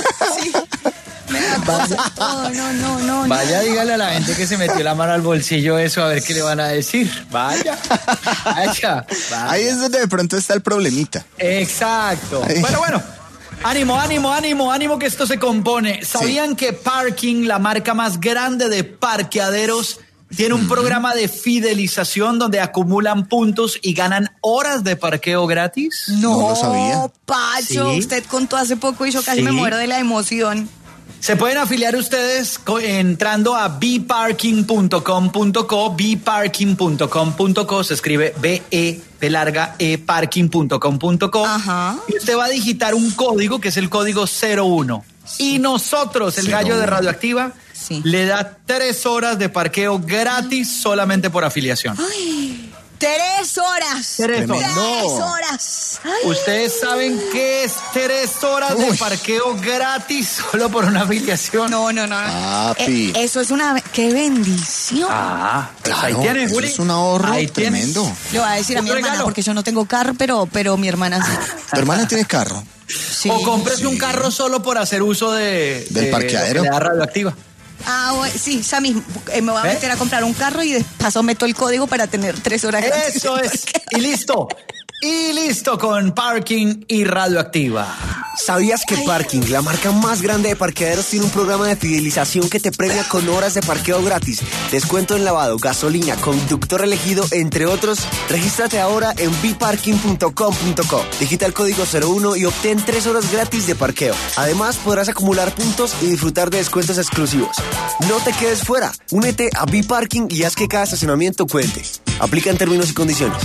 No. Vaya, dígale a la gente que se metió la mano al bolsillo eso, a ver qué le van a decir. Vaya. Ahí es donde de pronto está el problemita. Exacto. Ahí. Bueno. Ánimo, que esto se compone. ¿Sabían que Parking, la marca más grande de parqueaderos, tiene un programa de fidelización donde acumulan puntos y ganan horas de parqueo gratis? No lo sabía. Pacho, ¿Sí? usted contó hace poco y yo casi me muero de la emoción. Se pueden afiliar ustedes entrando a bparking.com.co, bparking.com.co, se escribe B-E-P-larga-E parking.com.co. Ajá. Y usted va a digitar un código que es el código 01. Y nosotros, el gallo de Radioactiva, le da 3 horas de parqueo gratis solamente por afiliación. ¡Ay! 3 horas. 3 horas. 3 horas. Ay. ¿Ustedes saben qué es 3 horas de parqueo gratis solo por una afiliación? No. Papi. Eso es una... ¡Qué bendición! Pues Claro, ahí tienes, eso Juli. es un ahorro Ahí tremendo. tienes. Le voy a decir a mi Un hermana, regalo. porque yo no tengo carro, pero mi hermana sí. ¿Tu hermana tiene carro? Sí. O cómprese un carro solo por hacer uso ¿Del parqueadero? de la Radioactiva. Sí, ya mismo. Me voy a meter a comprar un carro y de paso meto el código para tener 3 horas gratis. Eso es. Y listo. Y listo con Parking y Radioactiva. ¿Sabías que Parking, la marca más grande de parqueaderos, tiene un programa de fidelización que te premia con horas de parqueo gratis, descuento en lavado, gasolina, conductor elegido, entre otros? Regístrate ahora en bparking.com.co. Digita el código 01 y obtén 3 horas gratis de parqueo. Además, podrás acumular puntos y disfrutar de descuentos exclusivos. No te quedes fuera. Únete a Bparking y haz que cada estacionamiento cuente. Aplican términos y condiciones.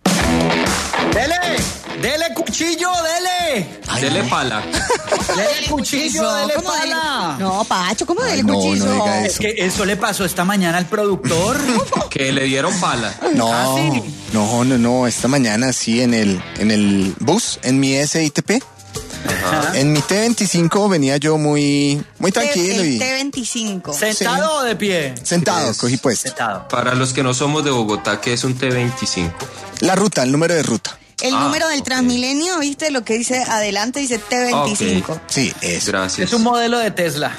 ¡Dele cuchillo, dele! Dele pala. ¡Dele cuchillo, dele ¿Cómo pala! No, Pacho, ¿cómo dele no, cuchillo? no diga Es que eso le pasó esta mañana al productor. Que le dieron pala. No, sí. no. Esta mañana sí en el bus, en mi SITP. En mi T25 venía yo muy tranquilo El y T25. ¿Sentado o de pie? sentado, cogí puesto. Sentado. Para los que no somos de Bogotá, ¿qué es un T25? La ruta, el número de ruta. El número del Transmilenio, ¿viste? Lo que dice adelante dice T25. Ok. Sí, eso. Gracias. Es un modelo de Tesla.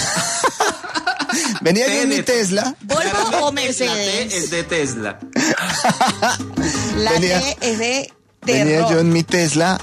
Venía yo en mi Tesla. ¿Volvo o La T Mercedes? es de Tesla. La venía- T es de Venía terror. yo en mi Tesla,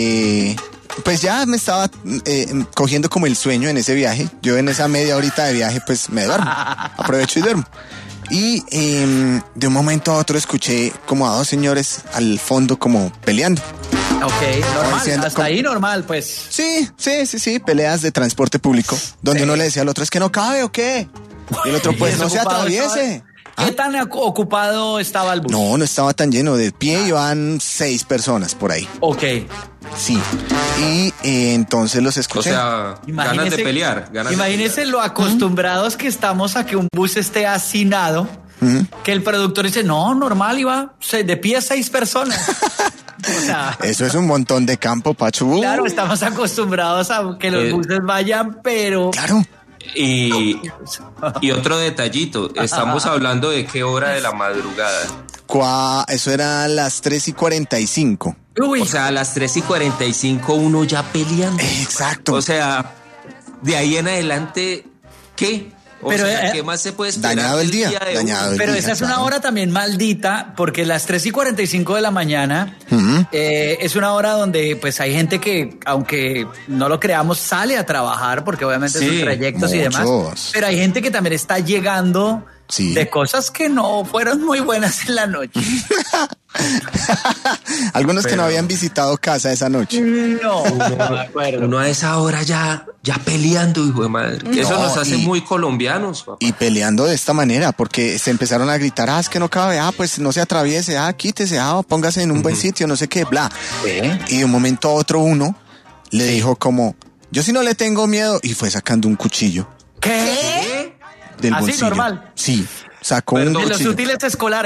pues ya me estaba cogiendo como el sueño en ese viaje. Yo en esa media horita de viaje pues me duermo, aprovecho y duermo. Y de un momento a otro escuché como a 2 señores al fondo como peleando. Ok, normal. Diciendo Hasta como- ahí normal, pues. Sí, peleas de transporte público, donde uno le decía al otro, ¿es que no cabe o qué? Y el otro, pues no se Desocupado atraviese. ¿Qué tan ocupado estaba el bus? No estaba tan lleno. De pie iban 6 personas por ahí. Ok. Sí. Y entonces los O escuché. sea, ganas de pelear. Imagínese lo acostumbrados que estamos a que un bus esté hacinado, que el productor dice, no, normal, iba de pie 6 personas. O sea, Eso es un montón de campo, Pacho. claro, estamos acostumbrados a que los buses vayan, pero... Claro. Y otro detallito, estamos hablando de qué hora de la madrugada. Eso era a las 3:45. Uy, O sea, a las 3:45 uno ya peleando. Exacto. O sea, de ahí en adelante, ¿qué? O Pero, sea, ¿qué más se puede esperar? dañado el del día, de dañado uno? el pero día, esa es una claro. hora también maldita, porque las 3:45 de la mañana es una hora donde pues hay gente que, aunque no lo creamos, sale a trabajar, porque obviamente Sí, sus trayectos y demás. muchos. Pero hay gente que también está llegando Sí. de cosas que no fueron muy buenas en la noche. Algunos que no habían visitado casa esa noche. No, de acuerdo. Uno a esa hora ya peleando, hijo de madre. Eso No, nos hace y- muy colombianos, papá. Y peleando de esta manera, porque se empezaron a gritar, es que no cabe, pues no se atraviese, quítese, póngase en un buen sitio, no sé qué, bla. Y de un momento a otro uno le dijo como, yo sí no le tengo miedo, y fue sacando un cuchillo ¿Qué? del Así, bolsillo. normal. Sí, sacó Perdón, un De los cuchillo. útiles escolares.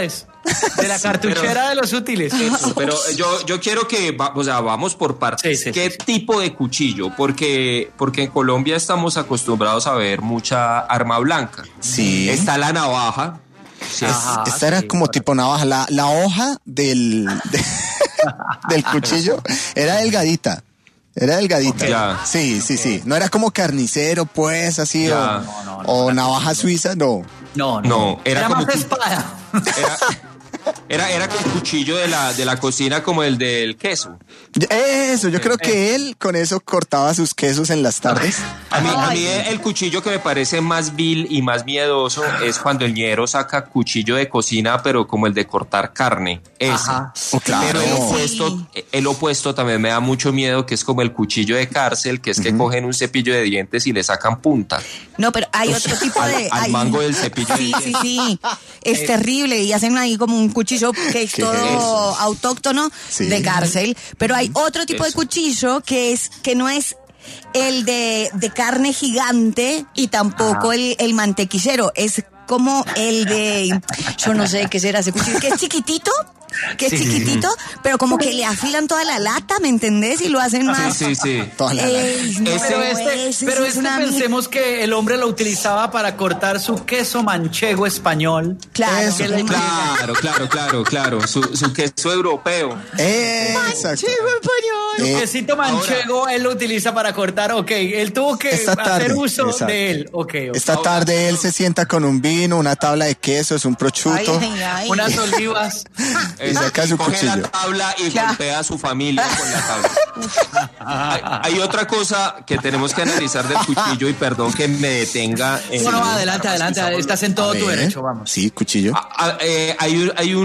De la cartuchera de los útiles. Eso, pero yo quiero que, vamos por partes. Sí, ¿Qué tipo de cuchillo? Porque en Colombia estamos acostumbrados a ver mucha arma blanca. Sí. Está la navaja. Sí, esta era como tipo navaja. La hoja del cuchillo era delgadita. Era delgadita. Okay. Sí. No era como carnicero, pues, así, o navaja suiza, no. No, era como más espada. Era con cuchillo de la cocina, como el del queso. Eso, yo creo que él con eso cortaba sus quesos en las tardes. A mí el cuchillo que me parece más vil y más miedoso es cuando el ñero saca cuchillo de cocina, pero como el de cortar carne. Ese. Claro. Pero el opuesto también me da mucho miedo, que es como el cuchillo de cárcel, que es que cogen un cepillo de dientes y le sacan punta. No, pero hay otro tipo de... Al mango del cepillo de dientes. Sí. Es terrible y hacen ahí como un cuchillo que es todo autóctono de cárcel, pero hay otro tipo de cuchillo que no es el de carne gigante y tampoco el mantequillero, es como el de, yo no sé qué será ese cuchillo, que es chiquitito, pero como que le afilan toda la lata, ¿me entendés? Y lo hacen más... Sí. Toda la lata. Pero pensemos que el hombre lo utilizaba para cortar su queso manchego español. Claro. Claro. Su queso europeo. Manchego español. Su quesito manchego él lo utiliza para cortar, él tuvo que hacer uso de él. Esta tarde él se sienta con un vino, una tabla de quesos, un prosciutto. Unas olivas. Y saca su coge cuchillo. la tabla y golpea a su familia con la tabla. Hay otra cosa que tenemos que analizar del cuchillo, y perdón que me detenga. No, adelante, estás en todo tu derecho, vamos. Sí, cuchillo. Hay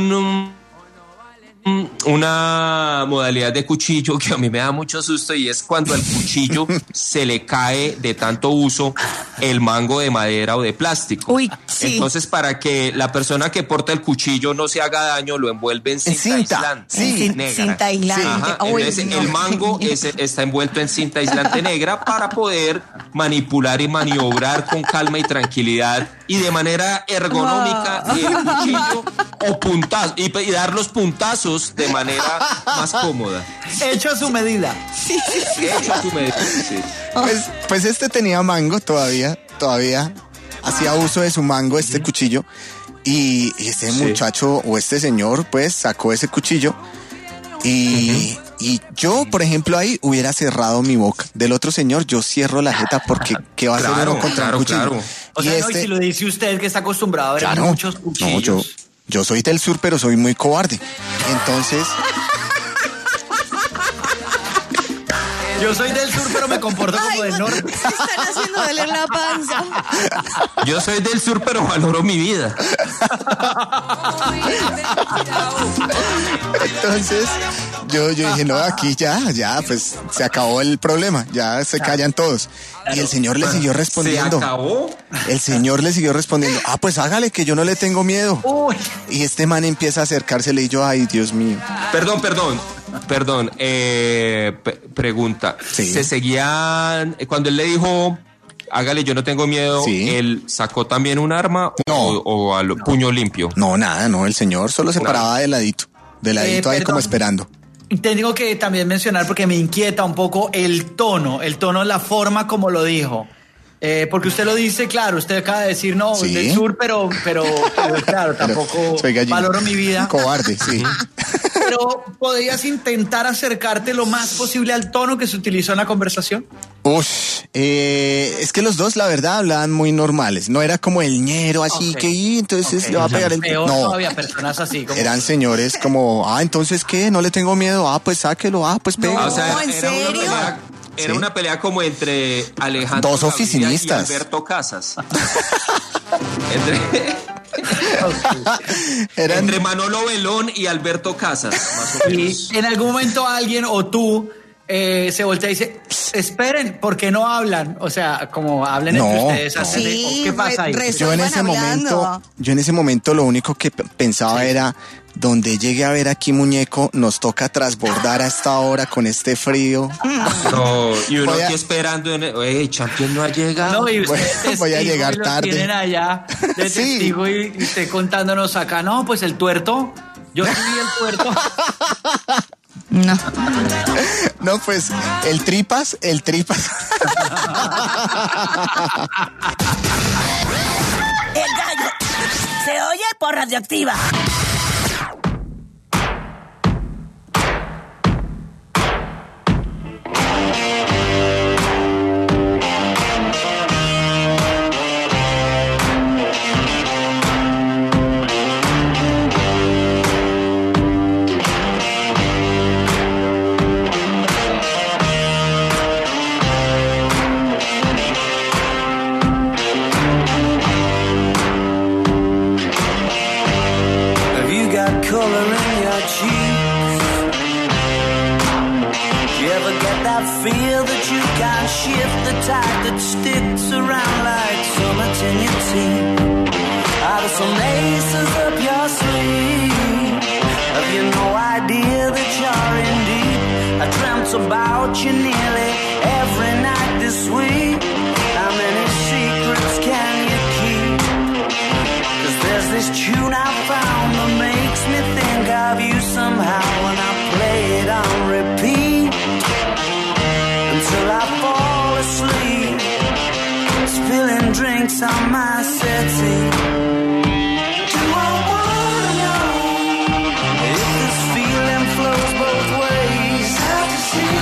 una modalidad de cuchillo que a mí me da mucho susto, y es cuando al cuchillo se le cae de tanto uso el mango de madera o de plástico. Uy, sí. Entonces, para que la persona que porta el cuchillo no se haga daño, lo envuelve en cinta aislante negra. Cinta aislante. Entonces, el mango está envuelto en cinta aislante negra para poder manipular y maniobrar con calma y tranquilidad y de manera ergonómica el cuchillo y dar los puntazos de manera más cómoda. Hecho a su medida. Hecho a su medida, sí. Pues este tenía mango todavía hacía uso de su mango, este cuchillo, y este muchacho o este señor pues sacó ese cuchillo y yo, por ejemplo, ahí hubiera cerrado mi boca. Del otro señor yo cierro la jeta, porque ¿qué va a hacer uno contra un cuchillo? Claro. O sea, y si lo dice usted, que está acostumbrado a ver muchos cuchillos. No, yo soy del sur, pero soy muy cobarde. Entonces... Yo soy del sur, pero me comporto como del norte. Me están haciendo doler la panza. Yo soy del sur, pero valoro mi vida. Entonces, yo dije, no, aquí ya, pues se acabó el problema, ya se callan todos. Y el señor le siguió respondiendo. ¿Se acabó? El señor le siguió respondiendo, pues hágale, que yo no le tengo miedo. Uy. Y este man empieza a acercársele y yo, ay, Dios mío. Perdón, pregunta. Sí. ¿Se seguían, cuando él le dijo, hágale, yo no tengo miedo, él sacó también un arma o al puño limpio? No, nada, el señor solo se paraba de ladito ahí como esperando. Tengo que también mencionar, porque me inquieta un poco el tono, la forma como lo dijo. Porque usted lo dice, claro, usted acaba de decir, no, del sur, pero claro, tampoco valoro mi vida. Cobarde, sí. Pero, ¿podrías intentar acercarte lo más posible al tono que se utilizó en la conversación? Es que los dos, la verdad, hablaban muy normales. No era como el ñero, así que entonces le va a pegar el... Peor, no había personas así. Como... Eran señores como, entonces, ¿qué? ¿No le tengo miedo? Pues sáquelo, pues pega. No, o sea, ¿en serio? Era una pelea como entre Alejandro dos oficinistas y Alberto Casas. Entre Manolo Belón y Alberto Casas, más o menos. Y en algún momento alguien o tú se voltea y dice, esperen, ¿por qué no hablan? O sea, como hablen entre ustedes. Sí, ¿qué pasa ahí? Yo en ese momento lo único que pensaba era, donde llegue a ver aquí muñeco, nos toca transbordar a esta hora con este frío. No, y uno aquí esperando, Champion no ha llegado. No, y voy a llegar tarde. Tienen allá de testigo y usted contándonos acá, no, pues el tuerto, yo sí vi el tuerto. No, pues el tripas. El gallo se oye por Radioactiva. Feel that you can't shift the tide that sticks around like so much in your teeth. Are there some aces up your sleeve? Have you no idea that you're in deep? I dreamt about you nearly every night this week. How many secrets can you keep? 'Cause there's this tune I found that makes me think of you somehow when I play it on repeat. Till I fall asleep, spilling drinks on my settee. Do I wanna know if this feeling flows both ways? Hard to see,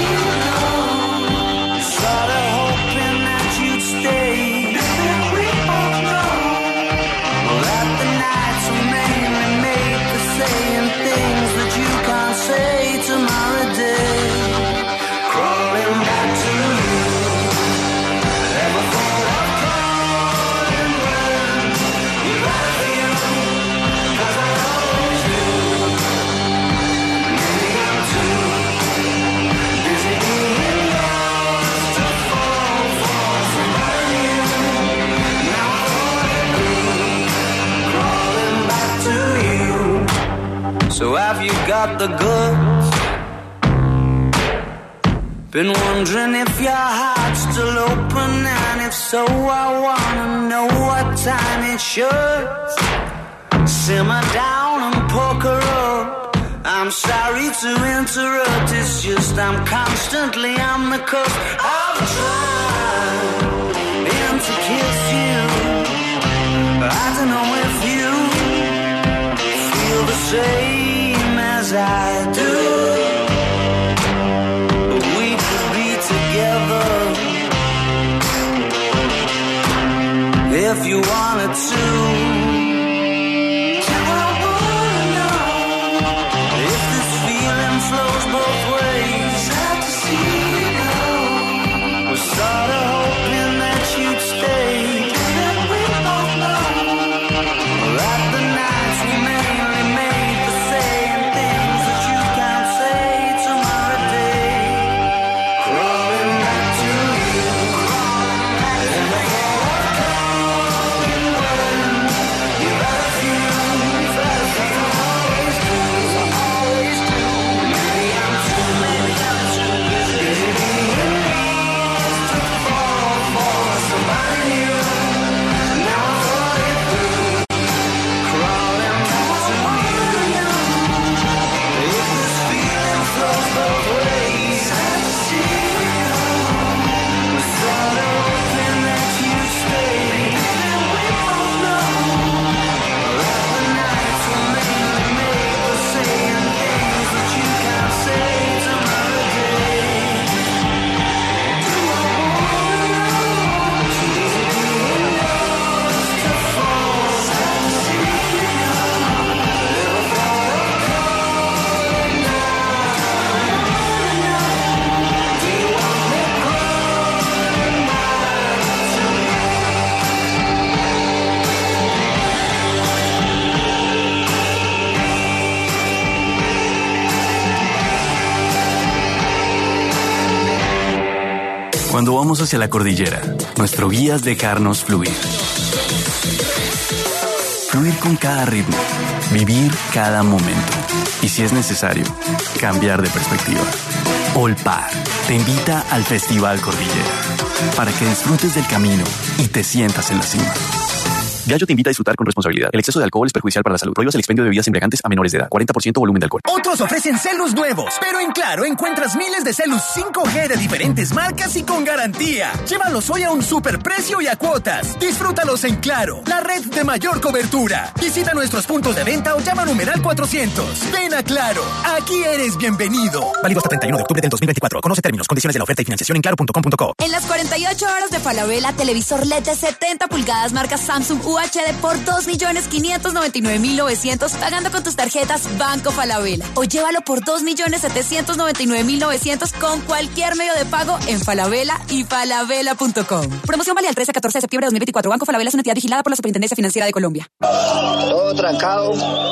no. Sorta hoping that you'd stay. We both know that the nights were mainly made for saying things that you can't say tomorrow day. Crawling back to you. Never thought I'd call and run. You're right here, 'cause I always knew. Maybe I'm too busy being lost to fall for somebody new. Now I thought I'd be crawling back to you. So have you got the goods? Been wondering if your heart's still open, and if so, I wanna know what time it should. Simmer down and poker up. I'm sorry to interrupt, it's just I'm constantly on the cusp of trying to kiss you. I don't know if you feel the same as I do. If you wanted to, do I wanna know if this feeling flows both ways? Hard to see, no. We're sorta hoping that you'd stay. And we both know that the nights were mainly made for saying things that you can't say tomorrow day. Crawling back to you, crawling back to you. vamos hacia la cordillera, nuestro guía es dejarnos fluir. Fluir con cada ritmo, vivir cada momento. Y si es necesario, cambiar de perspectiva. Olpar te invita al Festival Cordillera para que disfrutes del camino y te sientas en la cima. Gallo te invita a disfrutar con responsabilidad. El exceso de alcohol es perjudicial para la salud. Prohíbas el expendio de bebidas embriagantes a menores de edad. 40% volumen de alcohol. Otros ofrecen celus nuevos, pero en Claro encuentras miles de celus 5G de diferentes marcas y con garantía. Llévalos hoy a un superprecio y a cuotas. Disfrútalos en Claro, la red de mayor cobertura. Visita nuestros puntos de venta o llama a numeral 400. Ven a Claro, aquí eres bienvenido. Válido hasta 31 de octubre del 2024. Conoce términos, condiciones de la oferta y financiación en claro.com.co. En las 48 horas de Falabella, televisor LED de 70 pulgadas marca Samsung UHD por 2.599.900 pagando con tus tarjetas Banco Falabella. O llévalo por 2.799.900 con cualquier medio de pago en Falabella y falabella.com. Promoción válida el 13 a 14 de septiembre de 2024. Banco Falabella es una entidad vigilada por la Superintendencia Financiera de Colombia. Todo trancado.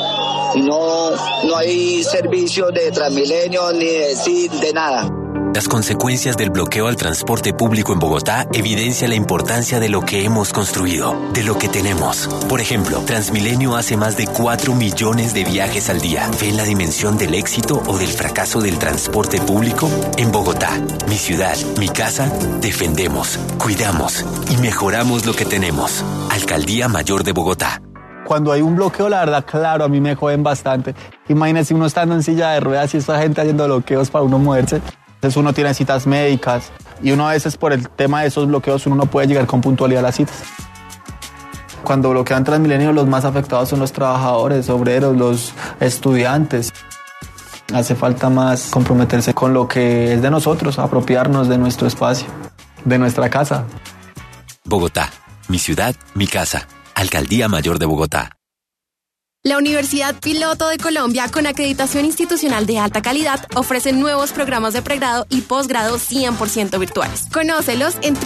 No hay servicio de Transmilenio ni de nada. Las consecuencias del bloqueo al transporte público en Bogotá evidencian la importancia de lo que hemos construido, de lo que tenemos. Por ejemplo, Transmilenio hace más de 4 millones de viajes al día. ¿Ven la dimensión del éxito o del fracaso del transporte público? En Bogotá, mi ciudad, mi casa, defendemos, cuidamos y mejoramos lo que tenemos. Alcaldía Mayor de Bogotá. Cuando hay un bloqueo, la verdad, claro, a mí me joden bastante. Imagínense uno estando en silla de ruedas y esta gente haciendo bloqueos para uno moverse. Entonces uno tiene citas médicas y uno a veces por el tema de esos bloqueos uno no puede llegar con puntualidad a las citas. Cuando bloquean Transmilenio, los más afectados son los trabajadores, obreros, los estudiantes. Hace falta más comprometerse con lo que es de nosotros, apropiarnos de nuestro espacio, de nuestra casa. Bogotá, mi ciudad, mi casa. Alcaldía Mayor de Bogotá. La Universidad Piloto de Colombia, con acreditación institucional de alta calidad, ofrece nuevos programas de pregrado y posgrado 100% virtuales. Conócelos en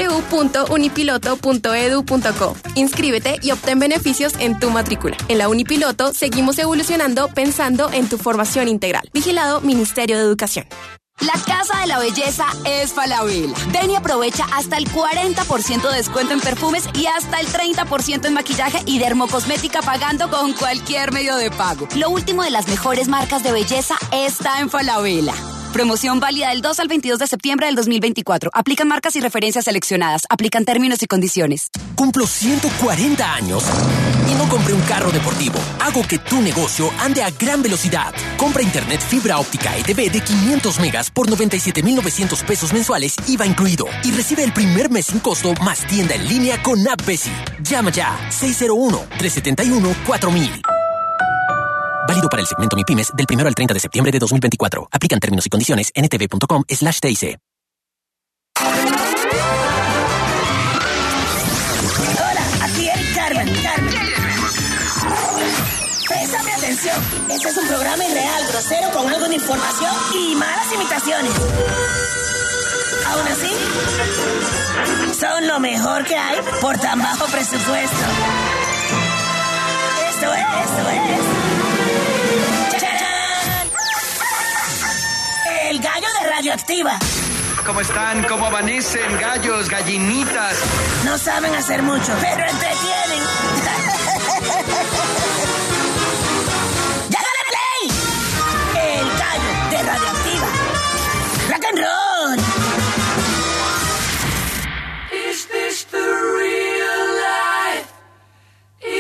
www.unipiloto.edu.co. Inscríbete y obtén beneficios en tu matrícula. En la Unipiloto seguimos evolucionando pensando en tu formación integral. Vigilado Ministerio de Educación. La Casa de la Belleza es Falabella. Ven y aprovecha hasta el 40% de descuento en perfumes y hasta el 30% en maquillaje y dermocosmética pagando con cualquier medio de pago. Lo último de las mejores marcas de belleza está en Falabella. Promoción válida del 2 al 22 de septiembre del 2024. Aplican marcas y referencias seleccionadas. Aplican términos y condiciones. Cumplo 140 años y no compré un carro deportivo. Hago que tu negocio ande a gran velocidad. Compra internet fibra óptica ETV de 500 megas por 97,900 pesos mensuales, IVA incluido. Y recibe el primer mes sin costo más tienda en línea con App Besi. Llama ya 601-371-4000. Válido para el segmento MIPYMES del 1 al 30 de septiembre de 2024. Aplican términos y condiciones en ntv.com/TIC. Hola, aquí Eric Carmen. Préstame atención. Este es un programa irreal, grosero, con algo de información y malas imitaciones. Aún así, son lo mejor que hay por tan bajo presupuesto. Esto es. El gallo de Radioactiva. ¿Cómo están? ¿Cómo amanecen? Gallos, gallinitas. No saben hacer mucho, pero entretienen.